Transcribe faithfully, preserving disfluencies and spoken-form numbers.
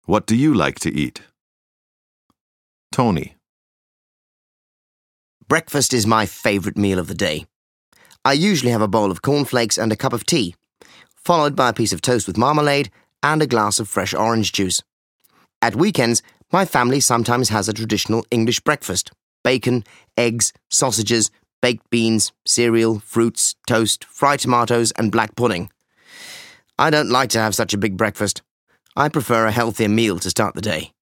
What do you like to eat? Tony. Breakfast is my favourite meal of the day. I usually have a bowl of cornflakes and a cup of tea, followed by a piece of toast with marmalade and a glass of fresh orange juice. At weekends, my family sometimes has a traditional English breakfast: bacon, eggs, sausages, baked beans, cereal, fruits, toast, fried tomatoes and black pudding. I don't like to have such a big breakfast. I prefer a healthier meal to start the day.